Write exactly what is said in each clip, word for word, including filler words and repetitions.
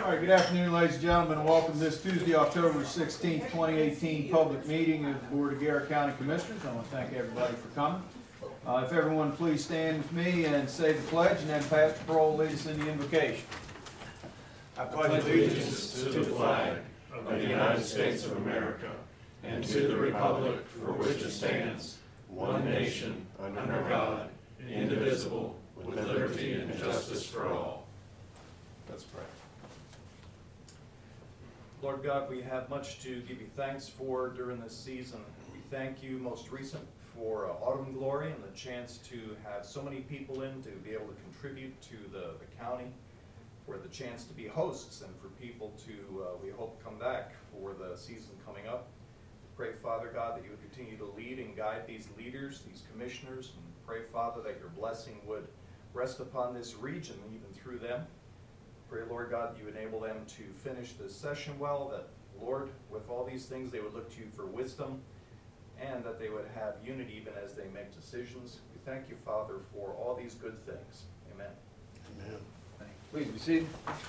All right, good afternoon, ladies and gentlemen, and welcome to this Tuesday, October sixteenth, twenty eighteen public meeting of the Board of Garrett County Commissioners. I want to thank everybody for coming. Uh, if everyone please stand with me and say the pledge, and then Pastor Prohl lead us in the invocation. I pledge allegiance to the flag of the United States of America and to the republic for which it stands, one nation, under God, indivisible, with liberty and justice for all. Let's pray. Lord God, we have much to give you thanks for during this season. We thank you most recent for uh, Autumn Glory and the chance to have so many people in to be able to contribute to the, the county, for the chance to be hosts and for people to, uh, we hope, come back for the season coming up. Pray, Father God, that you would continue to lead and guide these leaders, these commissioners, and pray, Father, that your blessing would rest upon this region, even through them. Pray, Lord God, that you enable them to finish this session well, that, Lord, with all these things, they would look to you for wisdom, and that they would have unity even as they make decisions. We thank you, Father, for all these good things. Amen. Amen. Please be seated.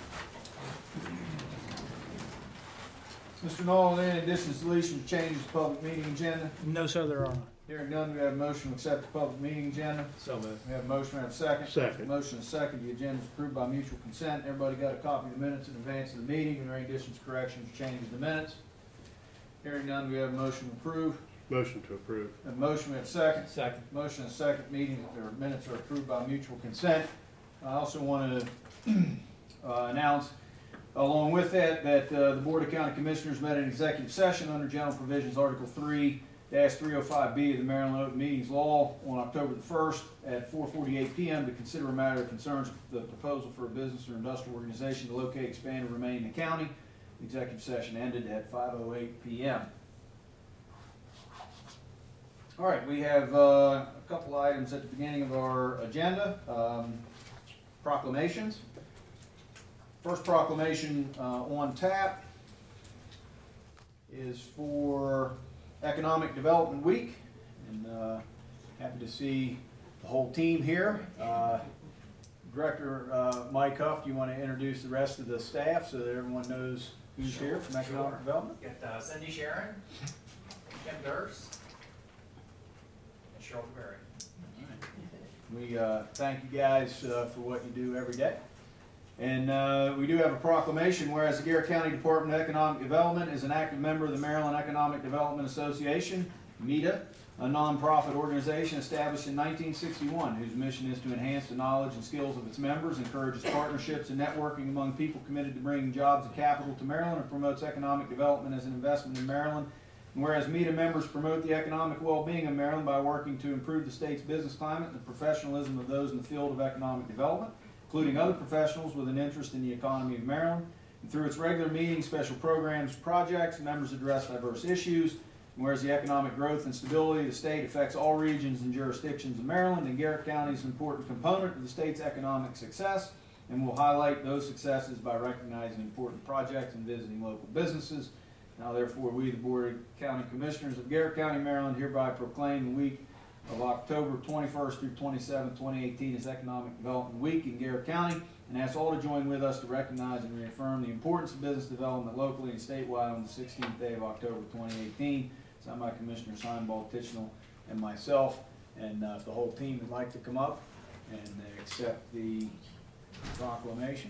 Mister Nolan, any additions, deletions, changes to public meeting agenda? No, sir, there are not. Hearing none, we have a motion to accept the public meeting agenda. So moved. We have a motion, we have a second. Second. Motion is second. The agenda is approved by mutual consent. Everybody got a copy of the minutes in advance of the meeting. Are there any additions, corrections, changes to the minutes? Hearing none, we have a motion to approve. Motion to approve. A motion, we have a second. Second. Motion and second. Meeting, or minutes are approved by mutual consent. I also want to uh, announce, along with that, that uh, the Board of County Commissioners met in executive session under General Provisions Article three dash three oh five B of the Maryland Open Meetings Law on October the first at four forty-eight p m to consider a matter that concerns the proposal for a business or industrial organization to locate, expand, and remain in the county. The executive session ended at five oh eight p m All right, we have uh, a couple items at the beginning of our agenda. Um, proclamations. First proclamation uh, on tap is for Economic Development Week, and uh, happy to see the whole team here. Uh, Director uh, Mike Huff, do you want to introduce the rest of the staff so that everyone knows who's Sure, here from Economic sure. Development? Got uh, Cindy Sharon, Kim Durst, and Cheryl Berry. We uh, thank you guys uh, for what you do every day. And uh, we do have a proclamation, whereas the Garrett County Department of Economic Development is an active member of the Maryland Economic Development Association, MEDA, a nonprofit organization established in nineteen sixty-one, whose mission is to enhance the knowledge and skills of its members, encourages partnerships and networking among people committed to bringing jobs and capital to Maryland, and promotes economic development as an investment in Maryland. And whereas MEDA members promote the economic well-being of Maryland by working to improve the state's business climate and the professionalism of those in the field of economic development, including other professionals with an interest in the economy of Maryland. And through its regular meetings, special programs, projects, members address diverse issues. And whereas the economic growth and stability of the state affects all regions and jurisdictions of Maryland, and Garrett County is an important component of the state's economic success, and will highlight those successes by recognizing important projects and visiting local businesses. Now therefore, we, the Board of County Commissioners of Garrett County, Maryland, hereby proclaim the week of October twenty-first through twenty-seventh, twenty eighteen as Economic Development Week in Garrett County, and ask all to join with us to recognize and reaffirm the importance of business development locally and statewide on the sixteenth day of October twenty eighteen. Signed by Commissioner Seinbald, Tichenal, and myself. And uh, if the whole team would like to come up and uh, accept the proclamation.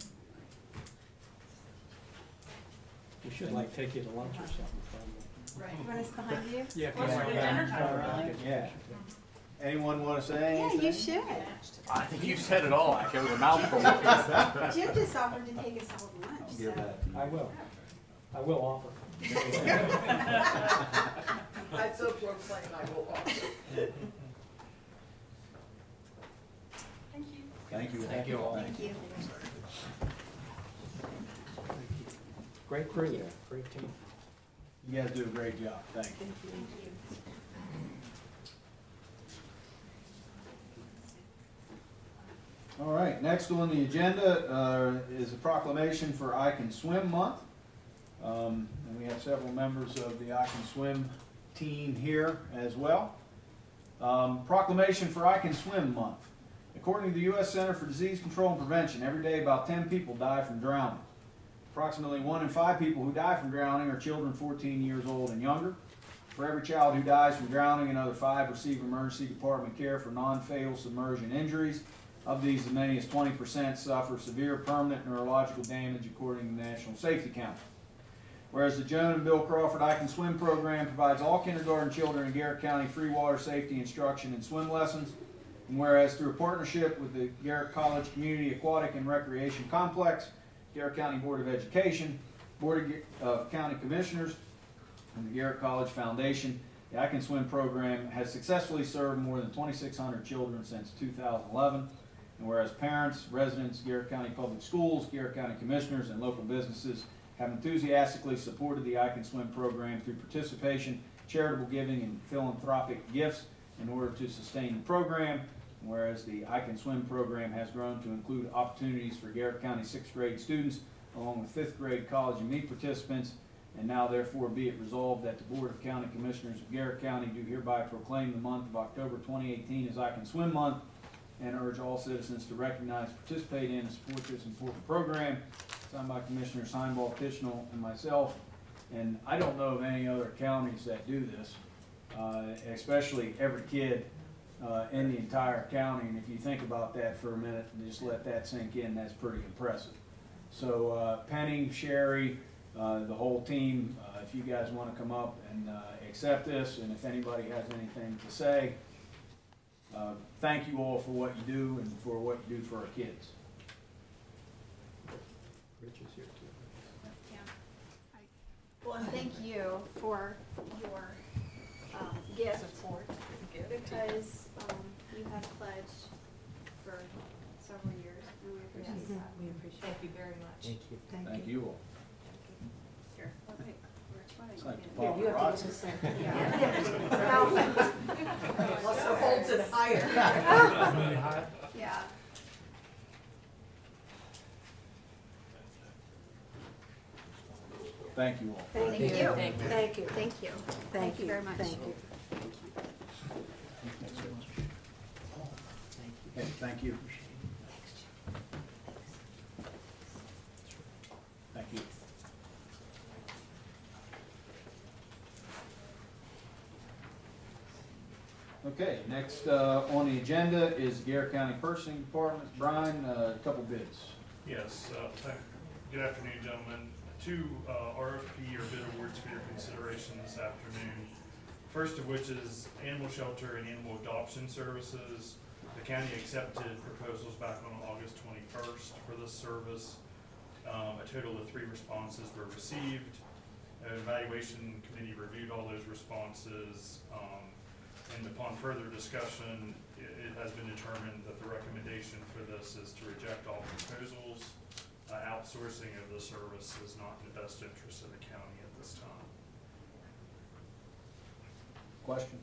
We should like take you to lunch or something. Right. You want us behind you? Yeah, Or should we dinner? yeah. Yeah. Anyone want to say Yeah, anything? you should. I think you said it all, actually. It was a mouthful. Jim just offered to take us all to lunch. Give So. that to you. I will. I will offer. I so proclaim I will offer. Thank you. Thank you. Thank you all. Thank you. Great crew there, great team. You guys do a great job. Thank you. Thank you. All right, next on the agenda uh, is a proclamation for I Can Swim Month. Um, and we have several members of the I Can Swim team here as well. Um, proclamation for I Can Swim Month. According to the U S Center for Disease Control and Prevention, every day about ten people die from drowning. Approximately one in five people who die from drowning are children fourteen years old and younger. For every child who dies from drowning, another five receive emergency department care for non-fatal submersion injuries. Of these, as many as twenty percent suffer severe permanent neurological damage according to the National Safety Council. Whereas the Joan and Bill Crawford I Can Swim program provides all kindergarten children in Garrett County free water safety instruction and swim lessons. And whereas through a partnership with the Garrett College Community Aquatic and Recreation Complex, Garrett County Board of Education, Board of County Commissioners, and the Garrett College Foundation, the I Can Swim program has successfully served more than twenty-six hundred children since two thousand eleven. And whereas parents, residents, Garrett County Public Schools, Garrett County Commissioners, and local businesses have enthusiastically supported the I Can Swim program through participation, charitable giving, and philanthropic gifts in order to sustain the program. And whereas the I Can Swim program has grown to include opportunities for Garrett County sixth grade students, along with fifth grade college and meet participants. And now therefore be it resolved that the Board of County Commissioners of Garrett County do hereby proclaim the month of October twenty eighteen as I Can Swim Month, and urge all citizens to recognize, participate in, and support this important program. Signed by Commissioners Heinball, Tishnell, and myself. And I don't know of any other counties that do this, uh, especially every kid uh, in the entire county. And if you think about that for a minute and just let that sink in, that's pretty impressive. So uh, Penny, Sherry, uh, the whole team, uh, if you guys want to come up and uh, accept this, and if anybody has anything to say, Uh, thank you all for what you do and for what you do for our kids. Rich is here too. Yeah. I- Well, and thank you for your um, gift, Support. because um, you have pledged for several years, and we appreciate that. We appreciate it. Thank you very much. Thank you. Thank you all. Here, okay, we're sweating. It's like the Here, you have to paparazzi. get this in. Yeah. Plus the holds it higher. Yeah. Thank you all. Thank you. Thank you. Thank you. Thank you. Thank you very much. Thank you. Okay, thank you. Thank you. Okay, next uh, on the agenda is Garrett County Purchasing Department. Brian, uh, a couple bids. Yes, uh, thank- good afternoon, gentlemen. Two uh, R F P or bid awards for your consideration this afternoon. First of which is Animal Shelter and Animal Adoption Services. The county accepted proposals back on August twenty-first for this service. Um, A total of three responses were received. An evaluation committee reviewed all those responses. um, And upon further discussion, it, it has been determined that the recommendation for this is to reject all proposals. Uh, outsourcing of the service is not in the best interest of the county at this time. Questions?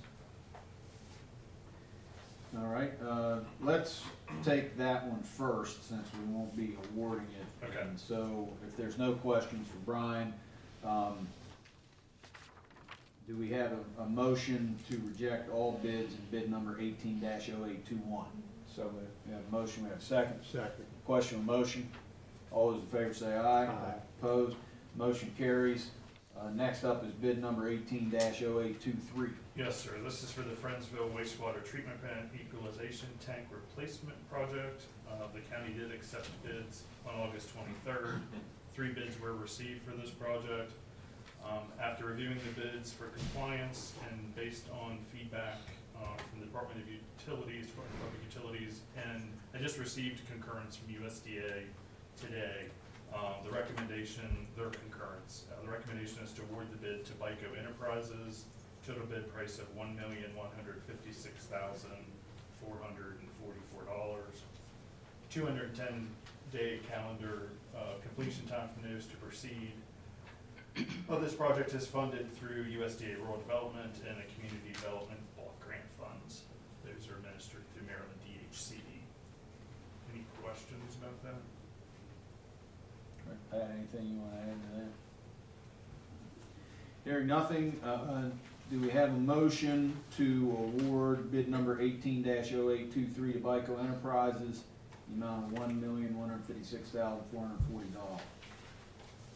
All right, uh, let's take that one first, since we won't be awarding it. Okay. And so, if there's no questions for Brian, um, do we have a, a motion to reject all bids in bid number eighteen dash oh eight two one? So we have a motion, we have a second. Second. Question on motion. All those in favor say aye. Aye. Opposed? Motion carries. Uh, next up is bid number eighteen dash oh eight two three. Yes, sir. This is for the Friendsville wastewater treatment plant equalization tank replacement project. Uh, the county did accept bids on August twenty-third. Three bids were received for this project. Um, after reviewing the bids for compliance and based on feedback uh, from the Department of Utilities, Department of Public Utilities, and I just received concurrence from U S D A today. Um, the recommendation, their concurrence, uh, the recommendation is to award the bid to Bico Enterprises. Total bid price of one million one hundred fifty-six thousand four hundred and forty-four dollars. Two hundred and ten day calendar uh, completion time from notice to proceed. Well, this project is funded through U S D A Rural Development and a Community Development Block Grant Funds. Those are administered through Maryland D H C D. Any questions about that? Pat, anything you want to add to that? Hearing nothing, uh, do we have a motion to award bid number eighteen dash oh eight two three to Bico Enterprises, the amount of one million one hundred fifty-six thousand four hundred forty dollars?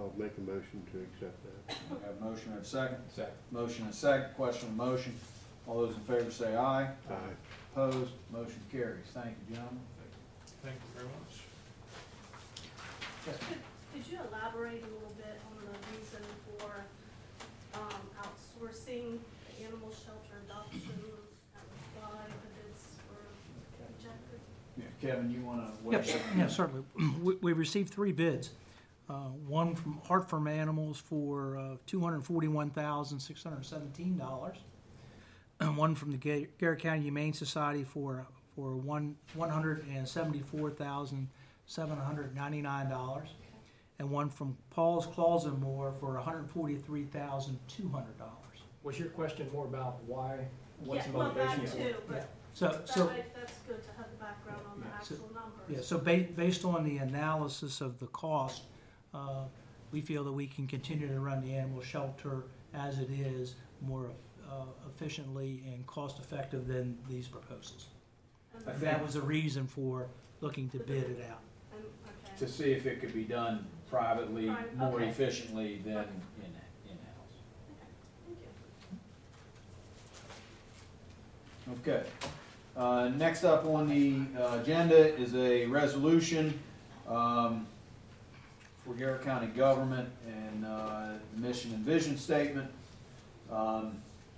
I'll make a motion to accept that. We have a motion, we have a second. Second. Motion and a second, question on the motion. All those in favor say aye. Aye. Opposed, motion carries. Thank you, gentlemen. Thank you very much. Yes, ma'am. Could you elaborate a little bit on the reason for um, outsourcing the animal shelter adoption? That was why the bids were rejected? Yeah, Kevin, you wanna Yep, weigh in? yeah, certainly. We, we received three bids. Uh, one from Heart Firm Animals for, uh, two hundred forty-one thousand, six hundred seventeen dollars. And one from the Ga- Garrett County Humane Society for, for one, one hundred seventy-four thousand, seven hundred ninety-nine dollars. And one from Paul's Claws and More for one hundred forty-three thousand, two hundred dollars. Was your question more about why, what's the Yeah, well, motivation? that too, but So, that so. might, that's good to have the background on the Yeah, so- actual numbers. Yeah, so ba- based on the analysis of the cost, uh, we feel that we can continue to run the animal shelter as it is, more uh, efficiently and cost-effective than these proposals. And- I That was the reason for looking to bid it out. and- okay. To see if it could be done privately, Private, more okay. efficiently than Okay. in, in-house. Thank you. Okay. Uh, next up on the uh, agenda is a resolution, um, for Garrett County government and, uh, the mission and vision statement. Um,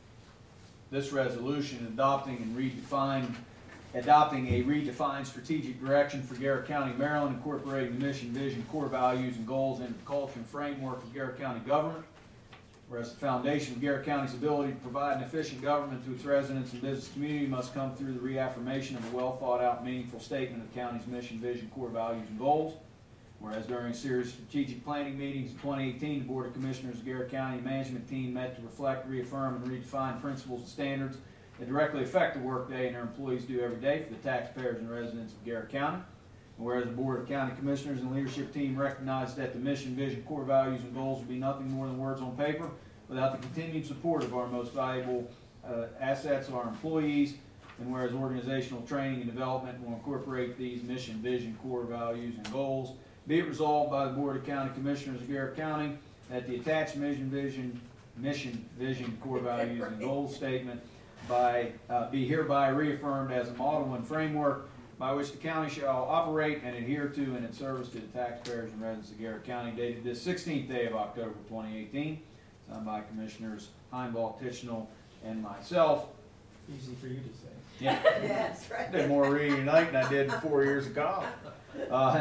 this resolution adopting and redefine, adopting a redefined strategic direction for Garrett County, Maryland, incorporating the mission, vision, core values, and goals into the culture and framework of Garrett County government. Whereas the foundation of Garrett County's ability to provide an efficient government to its residents and business community must come through the reaffirmation of a well thought out, meaningful statement of the county's mission, vision, core values, and goals. Whereas during a series of strategic planning meetings in twenty eighteen, the Board of Commissioners of Garrett County management team met to reflect, reaffirm, and redefine principles and standards that directly affect the workday and their employees do every day for the taxpayers and residents of Garrett County. And whereas the Board of County Commissioners and leadership team recognize that the mission, vision, core values, and goals will be nothing more than words on paper without the continued support of our most valuable uh, assets, our employees. And whereas organizational training and development will incorporate these mission, vision, core values, and goals, be it resolved by the Board of County Commissioners of Garrett County that the attached mission, vision, mission, vision, core values, and goals statement by, uh, be hereby reaffirmed as a model and framework by which the county shall operate and adhere to in its service to the taxpayers and residents of Garrett County, dated this sixteenth day of October twenty eighteen, signed by Commissioners Heimbach, Tichenal, and myself. Easy for you to say. Yeah, Yes, right. did more reading tonight than I did in four years of college. Uh,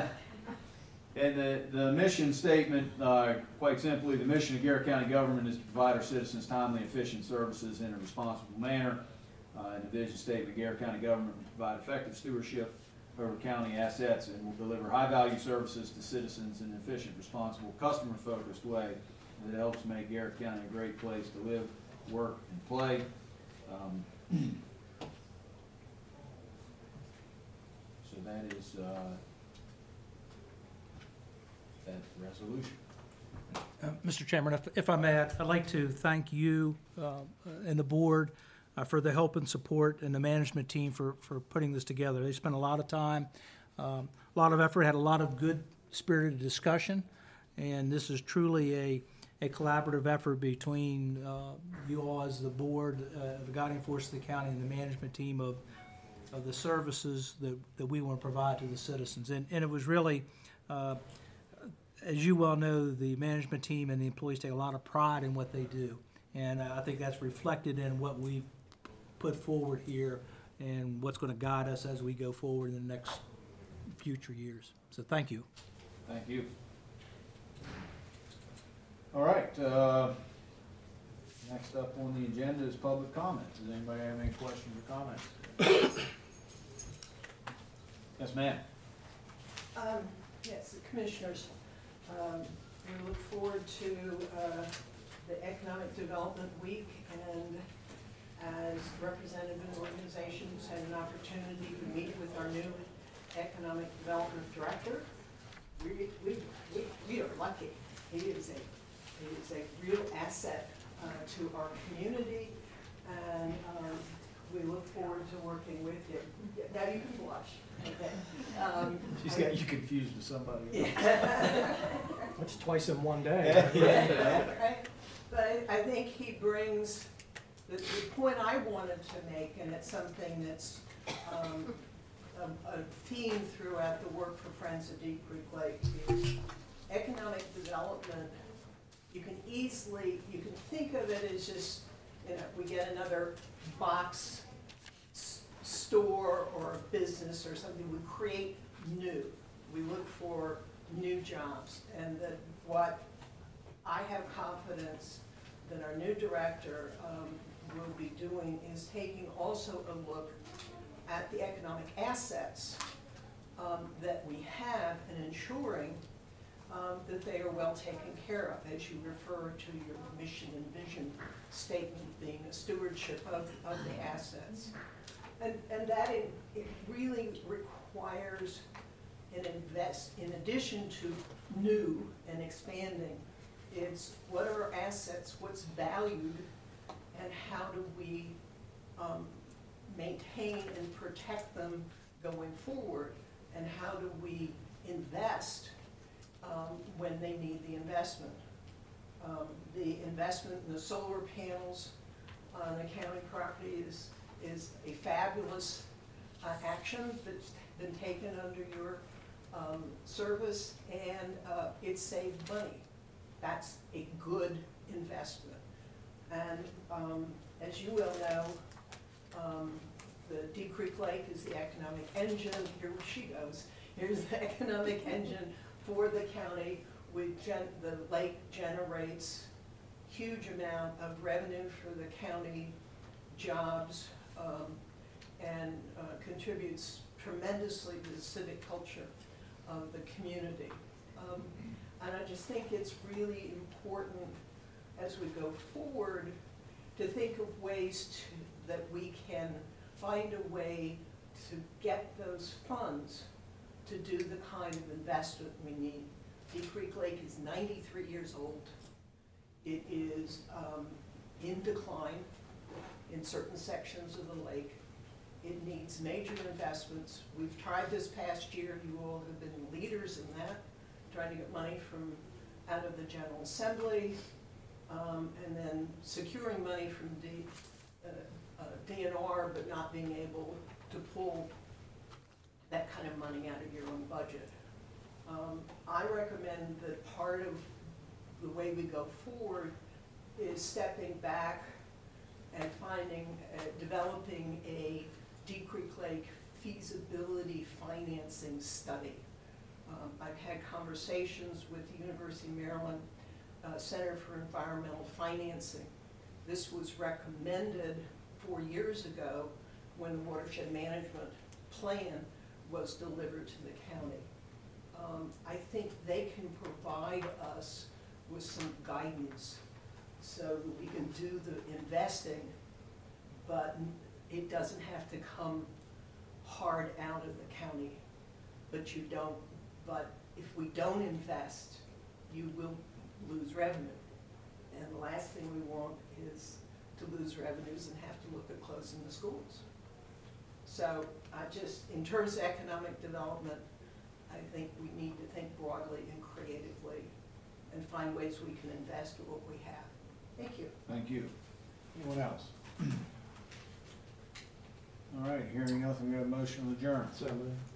And the, the mission statement, uh, quite simply, the mission of Garrett County government is to provide our citizens timely, efficient services in a responsible manner. Uh, and the vision statement, Garrett County government will provide effective stewardship over county assets and will deliver high-value services to citizens in an efficient, responsible, customer-focused way that helps make Garrett County a great place to live, work, and play. Um, so that is, uh, that resolution. Uh, Mister Chairman, if, if I may, I'd I'd like to thank you uh, and the board uh, for the help and support, and the management team for, for putting this together. They spent a lot of time, um, a lot of effort, had a lot of good spirited discussion, and this is truly a, a collaborative effort between uh, you all as the board, uh, the guiding force of the county, and the management team of, of the services that, that we want to provide to the citizens. And, and it was really, uh, as you well know, the management team and the employees take a lot of pride in what they do. And uh, I think that's reflected in what we've put forward here and what's going to guide us as we go forward in the next future years. So thank you. Thank you. All right, uh, next up on the agenda is public comment. Does anybody have any questions or comments? Yes, ma'am. Um, yes, Commissioners, um, we look forward to, uh, the Economic Development Week, and as representative organizations had an opportunity to meet with our new Economic Development Director. We, we, we, we are lucky. He is a, he is a real asset, uh, to our community, and, um, we look forward to working with you. Yeah, now you can blush. Okay. Um, She's got you confused with somebody else. Yeah. That's twice in one day. Right? But I, I think he brings, the, the point I wanted to make, and it's something that's um, a, a theme throughout the work for Friends of Deep Creek Lake, is economic development. You can easily, you can think of it as just, you know, we get another box s- store or a business or something, we create new. We look for new jobs, and that what I have confidence that our new director um, will be doing is taking also a look at the economic assets um, that we have and ensuring um, that they are well taken care of, as you refer to your mission and vision statement being a stewardship of, of the assets. And, and that it, it really requires an invest, in addition to new and expanding, it's what are our assets, what's valued, and how do we um, maintain and protect them going forward, and how do we invest um, when they need the investment. Um, the investment in the solar panels on the county property is, is a fabulous uh, action that's been taken under your um, service, and uh, it saved money. That's a good investment. And um, as you well know, um, the Deep Creek Lake is the economic engine. Here she goes. Here's the economic engine for the county. We gen the lake generates huge amount of revenue for the county, jobs, um, and uh, contributes tremendously to the civic culture of the community. Um, and I just think it's really important as we go forward to think of ways to, that we can find a way to get those funds to do the kind of investment we need. Deep Creek Lake is ninety-three years old. It is um, in decline in certain sections of the lake. It needs major investments. We've tried this past year, you all have been leaders in that, trying to get money from out of the General Assembly, um, and then securing money from D, uh, uh, D N R, but not being able to pull that kind of money out of your own budget. Um, I recommend that part of the way we go forward is stepping back and finding, uh, developing a Deep Creek Lake feasibility financing study. Um, I've had conversations with the University of Maryland uh, Center for Environmental Financing. This was recommended four years ago when the watershed management plan was delivered to the county. Um, I think they can provide us with some guidance so that we can do the investing, but it doesn't have to come hard out of the county. But you don't, but if we don't invest, you will lose revenue. And the last thing we want is to lose revenues and have to look at closing the schools. So I just, in terms of economic development, I think we need to think broadly and creatively and find ways we can invest in what we have. Thank you. Thank you. Anyone else? All right, hearing nothing, we have a motion to adjourn. So moved.